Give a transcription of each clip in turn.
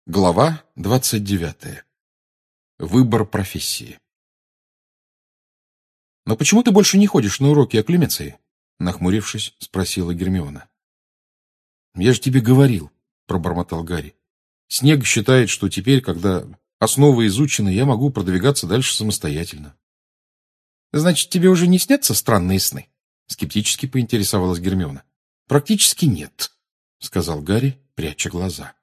Глава 29. Выбор профессии. «Но почему ты больше не ходишь на уроки окклюмеции?» — нахмурившись, спросила Гермиона. «Я же тебе говорил», — пробормотал Гарри. «Снег считает, что теперь, когда основы изучены, я могу продвигаться дальше самостоятельно». «Значит, тебе уже не снятся странные сны?» — скептически поинтересовалась Гермиона. «Практически нет», — сказал Гарри, пряча глаза.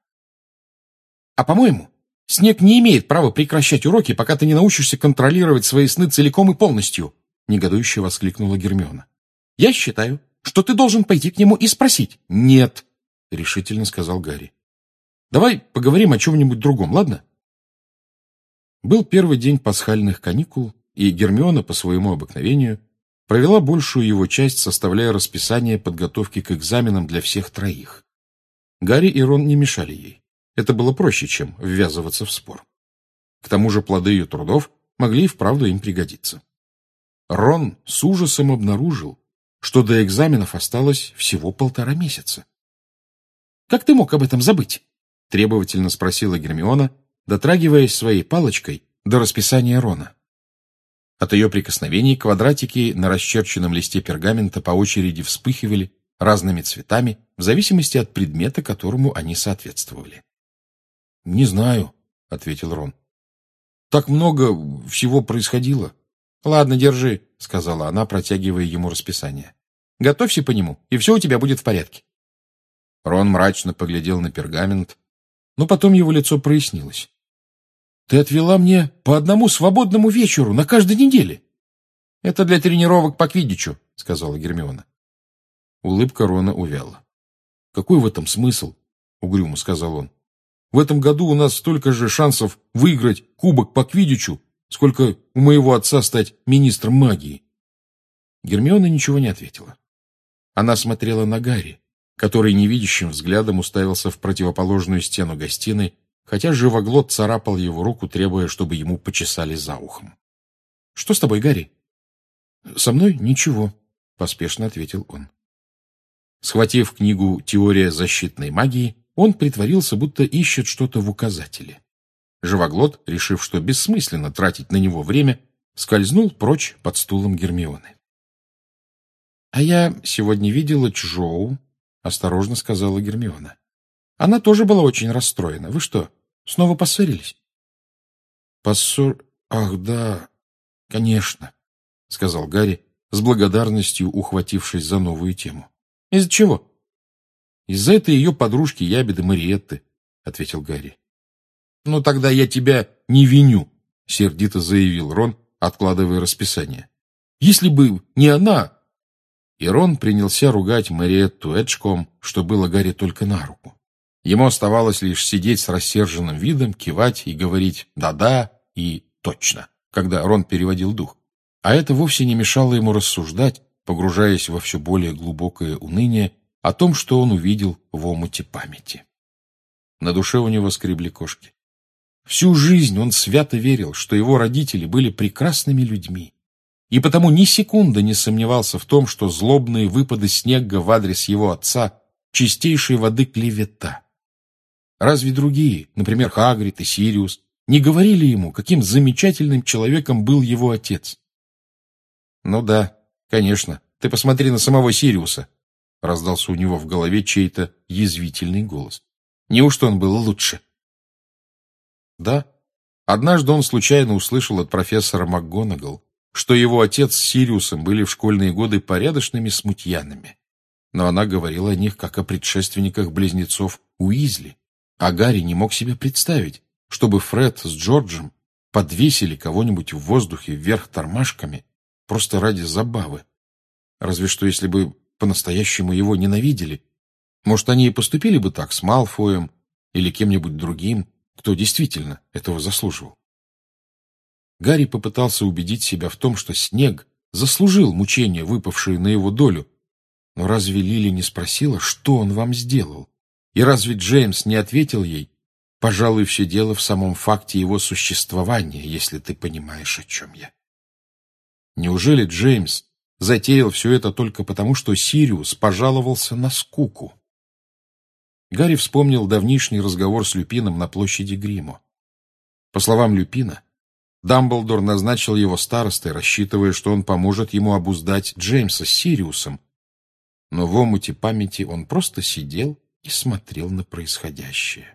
«А по-моему, Снег не имеет права прекращать уроки, пока ты не научишься контролировать свои сны целиком и полностью», — негодующе воскликнула Гермиона. «Я считаю, что ты должен пойти к нему и спросить». «Нет», — решительно сказал Гарри. «Давай поговорим о чем-нибудь другом, ладно?» Был первый день пасхальных каникул, и Гермиона, по своему обыкновению, провела большую его часть, составляя расписание подготовки к экзаменам для всех троих. Гарри и Рон не мешали ей. Это было проще, чем ввязываться в спор. К тому же плоды ее трудов могли и вправду им пригодиться. Рон с ужасом обнаружил, что до экзаменов осталось всего 1,5 месяца. «Как ты мог об этом забыть?» — требовательно спросила Гермиона, дотрагиваясь своей палочкой до расписания Рона. От ее прикосновений квадратики на расчерченном листе пергамента по очереди вспыхивали разными цветами в зависимости от предмета, которому они соответствовали. «Не знаю», — ответил Рон. «Так много всего происходило». «Ладно, держи», — сказала она, протягивая ему расписание. «Готовься по нему, и все у тебя будет в порядке». Рон мрачно поглядел на пергамент, но потом его лицо прояснилось. «Ты отвела мне по одному свободному вечеру на каждой неделе». «Это для тренировок по квиддичу», — сказала Гермиона. Улыбка Рона увяла. «Какой в этом смысл?» — угрюмо сказал он. «В этом году у нас столько же шансов выиграть кубок по квиддичу, сколько у моего отца стать министром магии». Гермиона ничего не ответила. Она смотрела на Гарри, который невидящим взглядом уставился в противоположную стену гостиной, хотя живоглот царапал его руку, требуя, чтобы ему почесали за ухом. «Что с тобой, Гарри?» «Со мной ничего», — поспешно ответил он. Схватив книгу «Теория защитной магии», он притворился, будто ищет что-то в указателе. Живоглот, решив, что бессмысленно тратить на него время, скользнул прочь под стулом Гермионы. «А я сегодня видела Чжоу», — осторожно сказала Гермиона. «Она тоже была очень расстроена. Вы что, снова поссорились?» Ах, да, конечно», — сказал Гарри, с благодарностью ухватившись за новую тему. «Из-за чего?» «Из-за этой ее подружки Ябеды Мариетты», — ответил Гарри. «Ну, тогда я тебя не виню», — сердито заявил Рон, откладывая расписание. «Если бы не она...» И Рон принялся ругать Мариетту Эджком, что было Гарри только на руку. Ему оставалось лишь сидеть с рассерженным видом, кивать и говорить «да-да» и «точно», когда Рон переводил дух. А это вовсе не мешало ему рассуждать, погружаясь во все более глубокое уныние о том, что он увидел в омуте памяти. На душе у него скребли кошки. Всю жизнь он свято верил, что его родители были прекрасными людьми, и потому ни секунды не сомневался в том, что злобные выпады Снегга в адрес его отца — чистейшей воды клевета. Разве другие, например, Хагрид и Сириус, не говорили ему, каким замечательным человеком был его отец? «Ну да, конечно, ты посмотри на самого Сириуса», — раздался у него в голове чей-то язвительный голос. «Неужто он был лучше?» Да, однажды он случайно услышал от профессора МакГонагал, что его отец с Сириусом были в школьные годы порядочными смутьянами. Но она говорила о них как о предшественниках близнецов Уизли, а Гарри не мог себе представить, чтобы Фред с Джорджем подвесили кого-нибудь в воздухе вверх тормашками просто ради забавы. Разве что если бы по-настоящему его ненавидели. Может, они и поступили бы так с Малфоем или кем-нибудь другим, кто действительно этого заслуживал. Гарри попытался убедить себя в том, что Снег заслужил мучения, выпавшие на его долю. Но разве Лили не спросила, что он вам сделал? И разве Джеймс не ответил ей: «Пожалуй, все дело в самом факте его существования, если ты понимаешь, о чем я». Неужели Джеймс затеял все это только потому, что Сириус пожаловался на скуку? Гарри вспомнил давнишний разговор с Люпином на площади Гримо. По словам Люпина, Дамблдор назначил его старостой, рассчитывая, что он поможет ему обуздать Джеймса с Сириусом. Но в омуте памяти он просто сидел и смотрел на происходящее.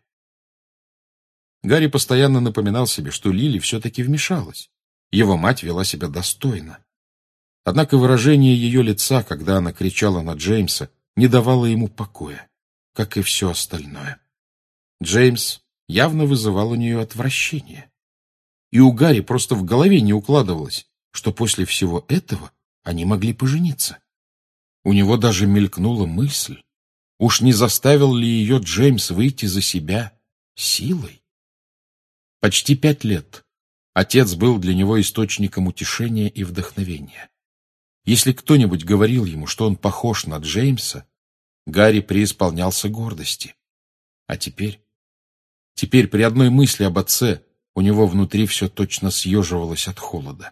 Гарри постоянно напоминал себе, что Лили все-таки вмешалась. Его мать вела себя достойно. Однако выражение ее лица, когда она кричала на Джеймса, не давало ему покоя, как и все остальное. Джеймс явно вызывал у нее отвращение. И у Гарри просто в голове не укладывалось, что после всего этого они могли пожениться. У него даже мелькнула мысль, уж не заставил ли ее Джеймс выйти за себя силой? Почти 5 лет отец был для него источником утешения и вдохновения. Если кто-нибудь говорил ему, что он похож на Джеймса, Гарри преисполнялся гордости. А теперь при одной мысли об отце у него внутри все точно съеживалось от холода.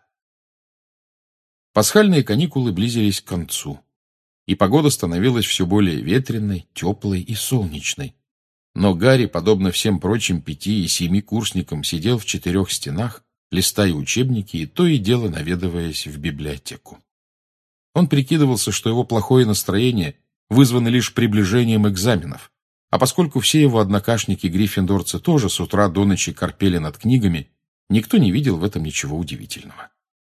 Пасхальные каникулы близились к концу, и погода становилась все более ветреной, теплой и солнечной. Но Гарри, подобно всем прочим 5- и 7-курсникам, сидел в 4 стенах, листая учебники и то и дело наведываясь в библиотеку. Он прикидывался, что его плохое настроение вызвано лишь приближением экзаменов, а поскольку все его однокашники-гриффиндорцы тоже с утра до ночи корпели над книгами, никто не видел в этом ничего удивительного.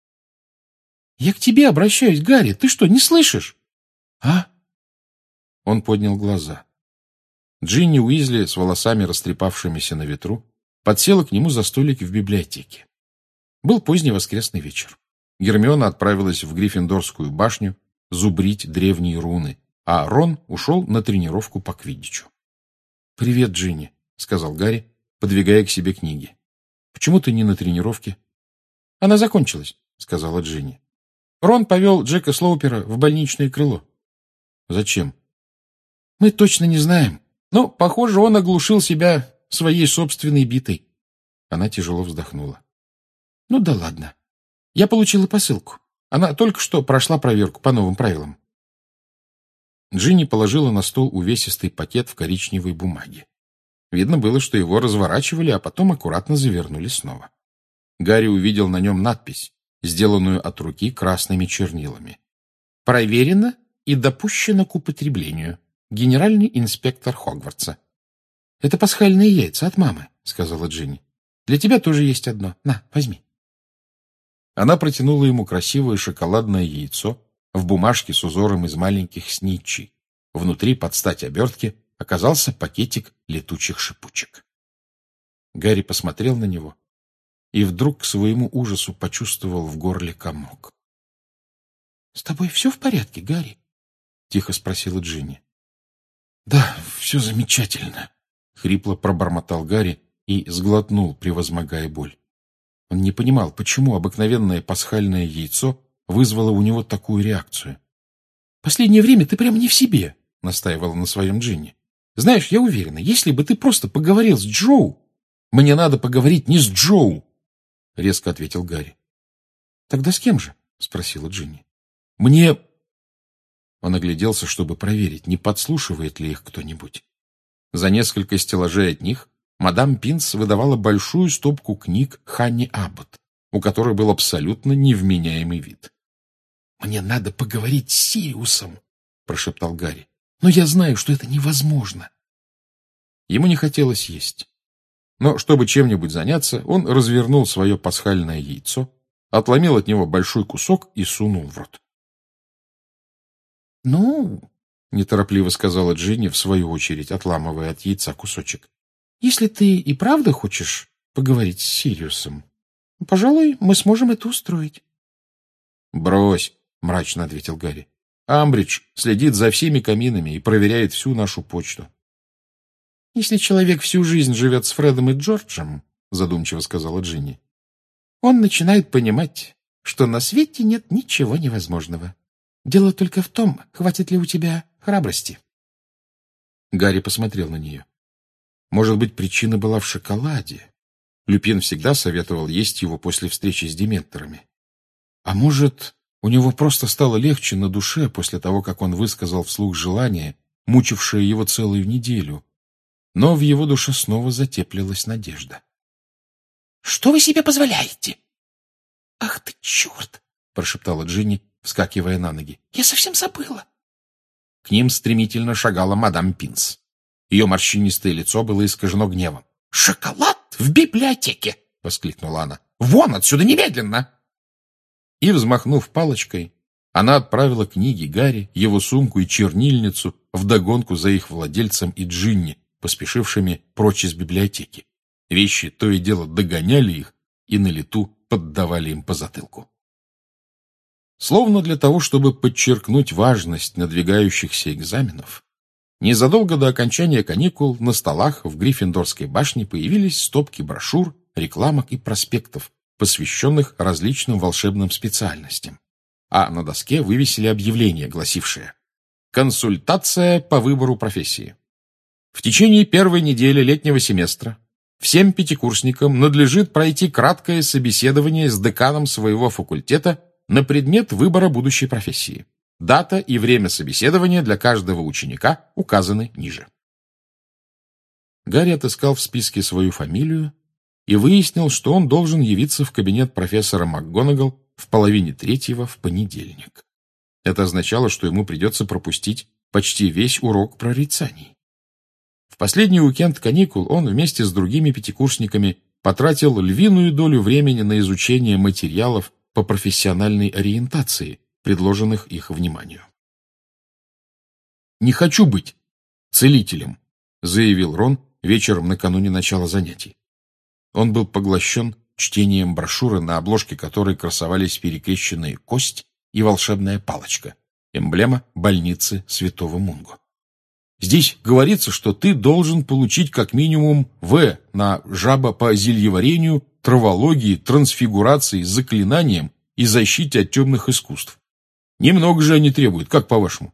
«Я к тебе обращаюсь, Гарри, ты что, не слышишь?» «А?» Он поднял глаза. Джинни Уизли с волосами, растрепавшимися на ветру, подсела к нему за столик в библиотеке. Был поздний воскресный вечер. Гермиона отправилась в Гриффиндорскую башню зубрить древние руны, а Рон ушел на тренировку по квиддичу. «Привет, Джинни», — сказал Гарри, подвигая к себе книги. «Почему ты не на тренировке?» «Она закончилась», — сказала Джинни. «Рон повел Джека Слоупера в больничное крыло». «Зачем?» «Мы точно не знаем. Но, похоже, он оглушил себя своей собственной битой». Она тяжело вздохнула. «Ну да ладно. Я получила посылку. Она только что прошла проверку по новым правилам». Джинни положила на стол увесистый пакет в коричневой бумаге. Видно было, что его разворачивали, а потом аккуратно завернули снова. Гарри увидел на нем надпись, сделанную от руки красными чернилами. «Проверено и допущено к употреблению. Генеральный инспектор Хогвартса». «Это пасхальные яйца от мамы», — сказала Джинни. «Для тебя тоже есть одно. На, возьми». Она протянула ему красивое шоколадное яйцо в бумажке с узором из маленьких снитчей. Внутри, под стать обертке, оказался пакетик летучих шипучек. Гарри посмотрел на него и вдруг к своему ужасу почувствовал в горле комок. — С тобой все в порядке, Гарри? — тихо спросила Джинни. — Да, все замечательно, — хрипло пробормотал Гарри и сглотнул, превозмогая боль. Он не понимал, почему обыкновенное пасхальное яйцо вызвало у него такую реакцию. — Последнее время ты прямо не в себе, — настаивала на своем Джинни. — Знаешь, я уверена, если бы ты просто поговорил с Джоу... — Мне надо поговорить не с Джоу, — резко ответил Гарри. — Тогда с кем же? — спросила Джинни. — Мне... Он огляделся, чтобы проверить, не подслушивает ли их кто-нибудь. За несколько стеллажей от них мадам Пинс выдавала большую стопку книг Ханни Аббот, у которой был абсолютно невменяемый вид. — Мне надо поговорить с Сириусом, — прошептал Гарри. — Но я знаю, что это невозможно. Ему не хотелось есть. Но, чтобы чем-нибудь заняться, он развернул свое пасхальное яйцо, отломил от него большой кусок и сунул в рот. — Ну, — неторопливо сказала Джинни, в свою очередь, отламывая от яйца кусочек, — если ты и правда хочешь поговорить с Сириусом, пожалуй, мы сможем это устроить. — Брось, — мрачно ответил Гарри. — Амбридж следит за всеми каминами и проверяет всю нашу почту. — Если человек всю жизнь живет с Фредом и Джорджем, — задумчиво сказала Джинни, — он начинает понимать, что на свете нет ничего невозможного. Дело только в том, хватит ли у тебя храбрости. Гарри посмотрел на нее. Может быть, причина была в шоколаде. Люпин всегда советовал есть его после встречи с дементорами. А может, у него просто стало легче на душе после того, как он высказал вслух желание, мучившее его целую неделю, Но в его душе снова затеплилась надежда. «Что вы себе позволяете?» «Ах ты, черт!» — прошептала Джинни, вскакивая на ноги. «Я совсем забыла». К ним стремительно шагала мадам Пинс. Ее морщинистое лицо было искажено гневом. «Шоколад в библиотеке!» — воскликнула она. «Вон отсюда немедленно!» И, взмахнув палочкой, она отправила книги Гарри, его сумку и чернильницу вдогонку за их владельцем и Джинни, поспешившими прочь из библиотеки. Вещи то и дело догоняли их и на лету поддавали им по затылку. Словно для того, чтобы подчеркнуть важность надвигающихся экзаменов, незадолго до окончания каникул на столах в Гриффиндорской башне появились стопки брошюр, рекламок и проспектов, посвященных различным волшебным специальностям. А на доске вывесили объявление, гласившее: «Консультация по выбору профессии. В течение первой недели летнего семестра всем пятикурсникам надлежит пройти краткое собеседование с деканом своего факультета на предмет выбора будущей профессии. Дата и время собеседования для каждого ученика указаны ниже». Гарри отыскал в списке свою фамилию и выяснил, что он должен явиться в кабинет профессора МакГонагал в 2:30 в понедельник. Это означало, что ему придется пропустить почти весь урок прорицаний. В последний уикенд каникул он вместе с другими пятикурсниками потратил львиную долю времени на изучение материалов по профессиональной ориентации, предложенных их вниманию. «Не хочу быть целителем», — заявил Рон вечером накануне начала занятий. Он был поглощен чтением брошюры, на обложке которой красовались перекрещенные кость и волшебная палочка, эмблема больницы Святого Мунго. «Здесь говорится, что ты должен получить как минимум В на жаба по зельеварению, травологии, трансфигурации, заклинаниям и защите от темных искусств. Немного же они требуют, как по-вашему?»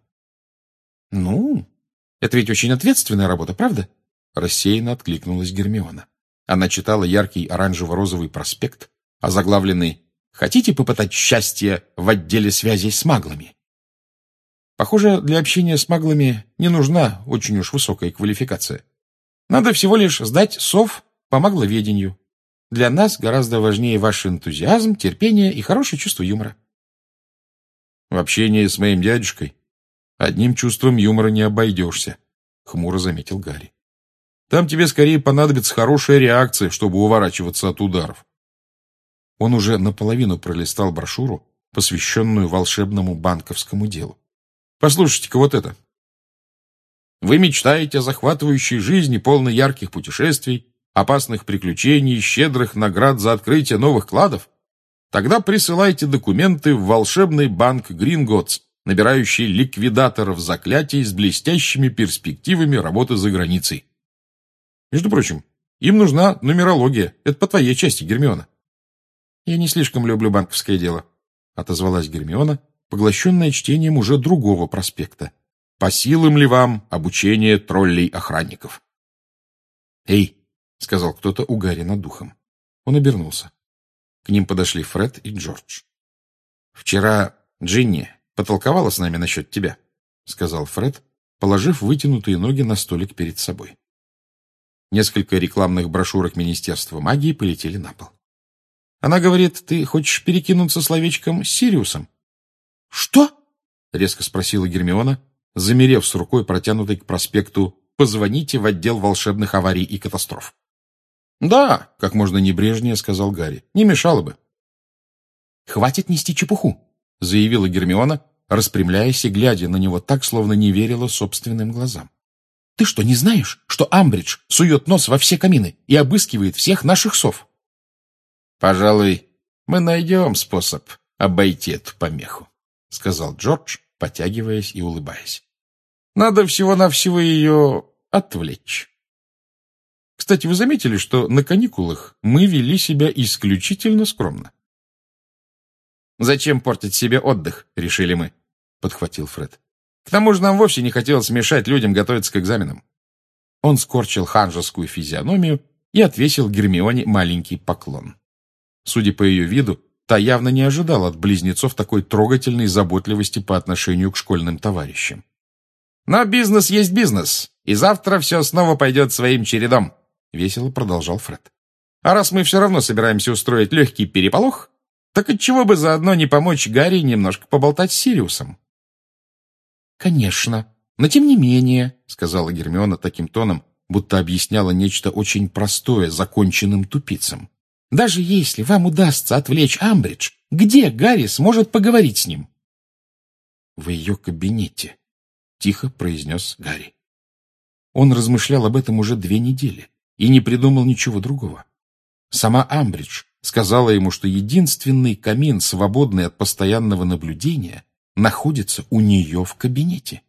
«Ну, это ведь очень ответственная работа, правда?» Рассеянно откликнулась Гермиона. Она читала яркий оранжево-розовый проспект, озаглавленный «Хотите попытать счастье в отделе связей с маглами?» Похоже, для общения с маглами не нужна очень уж высокая квалификация. Надо всего лишь сдать сов по магловедению. Для нас гораздо важнее ваш энтузиазм, терпение и хорошее чувство юмора. В общении с моим дядюшкой одним чувством юмора не обойдешься, — хмуро заметил Гарри. Там тебе скорее понадобится хорошая реакция, чтобы уворачиваться от ударов. Он уже наполовину пролистал брошюру, посвященную волшебному банковскому делу. Послушайте-ка вот это. Вы мечтаете о захватывающей жизни, полной ярких путешествий, опасных приключений, щедрых наград за открытие новых кладов? Тогда присылайте документы в волшебный банк Гринготтс, набирающий ликвидаторов заклятий с блестящими перспективами работы за границей. Между прочим, им нужна нумерология. Это по твоей части, Гермиона. Я не слишком люблю банковское дело, — отозвалась Гермиона, поглощенная чтением уже другого проспекта. По силам ли вам обучение троллей-охранников? «Эй!» — сказал кто-то у Гарри над духом. Он обернулся. К ним подошли Фред и Джордж. «Вчера Джинни потолковала с нами насчет тебя», — сказал Фред, положив вытянутые ноги на столик перед собой. Несколько рекламных брошюрок Министерства магии полетели на пол. «Она говорит, ты хочешь перекинуться словечком с Сириусом?» «Что?» — резко спросила Гермиона, замерев с рукой, протянутой к проспекту «Позвоните в отдел волшебных аварий и катастроф». «Да», — как можно небрежнее сказал Гарри, — «не мешало бы». «Хватит нести чепуху», — заявила Гермиона, распрямляясь и глядя на него так, словно не верила собственным глазам. «Ты что, не знаешь, что Амбридж сует нос во все камины и обыскивает всех наших сов?» «Пожалуй, мы найдем способ обойти эту помеху», — сказал Джордж, потягиваясь и улыбаясь. «Надо всего-навсего ее отвлечь. Кстати, вы заметили, что на каникулах мы вели себя исключительно скромно?» «Зачем портить себе отдых?» — решили мы, — подхватил Фред. «К тому же нам вовсе не хотелось мешать людям готовиться к экзаменам». Он скорчил ханжескую физиономию и отвесил Гермионе маленький поклон. Судя по ее виду, та явно не ожидала от близнецов такой трогательной заботливости по отношению к школьным товарищам. Но бизнес есть бизнес, и завтра все снова пойдет своим чередом, — весело продолжал Фред. А раз мы все равно собираемся устроить легкий переполох, так отчего бы заодно не помочь Гарри немножко поболтать с Сириусом? «Конечно, но тем не менее», — сказала Гермиона таким тоном, будто объясняла нечто очень простое законченным тупицам. «Даже если вам удастся отвлечь Амбридж, где Гарри сможет поговорить с ним?» «В ее кабинете», — тихо произнес Гарри. Он размышлял об этом уже 2 недели и не придумал ничего другого. Сама Амбридж сказала ему, что единственный камин, свободный от постоянного наблюдения, находится у нее в кабинете.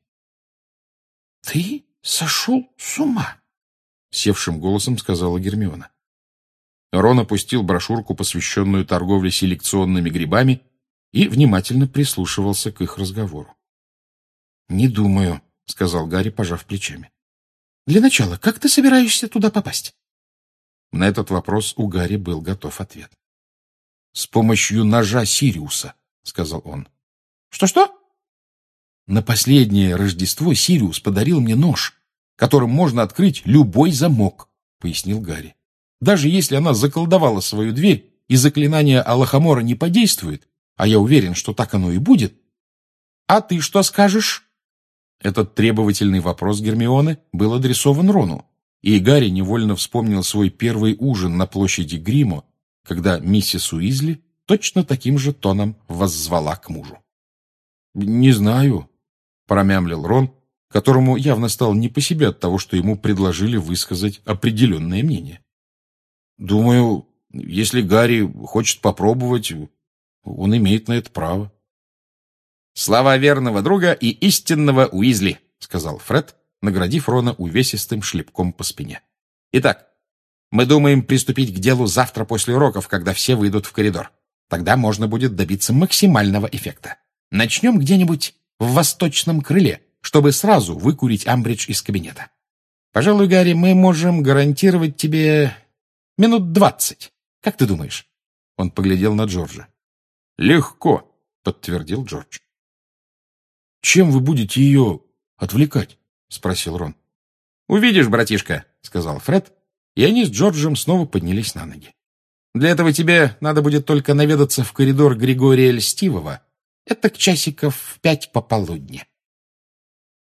«Ты сошел с ума?» — севшим голосом сказала Гермиона. Рон опустил брошюрку, посвященную торговле селекционными грибами, и внимательно прислушивался к их разговору. «Не думаю», — сказал Гарри, пожав плечами. «Для начала, как ты собираешься туда попасть?» На этот вопрос у Гарри был готов ответ. «С помощью ножа Сириуса», — сказал он. «Что-что?» «На последнее Рождество Сириус подарил мне нож, которым можно открыть любой замок», — пояснил Гарри. «Даже если она заколдовала свою дверь, и заклинание Алахамора не подействует, а я уверен, что так оно и будет». «А ты что скажешь?» Этот требовательный вопрос Гермионы был адресован Рону, и Гарри невольно вспомнил свой первый ужин на площади Гримо, когда миссис Уизли точно таким же тоном воззвала к мужу. «Не знаю», — промямлил Рон, которому явно стало не по себе от того, что ему предложили высказать определенное мнение. «Думаю, если Гарри хочет попробовать, он имеет на это право». «Слова верного друга и истинного Уизли», — сказал Фред, наградив Рона увесистым шлепком по спине. «Итак, мы думаем приступить к делу завтра после уроков, когда все выйдут в коридор. Тогда можно будет добиться максимального эффекта. Начнем где-нибудь в восточном крыле, чтобы сразу выкурить Амбридж из кабинета. Пожалуй, Гарри, мы можем гарантировать тебе минут 20. Как ты думаешь?» Он поглядел на Джорджа. «Легко», — подтвердил Джордж. «Чем вы будете ее отвлекать?» — спросил Рон. «Увидишь, братишка», — сказал Фред, и они с Джорджем снова поднялись на ноги. «Для этого тебе надо будет только наведаться в коридор Григория Льстивого. Это к часиков в 5 пополудни.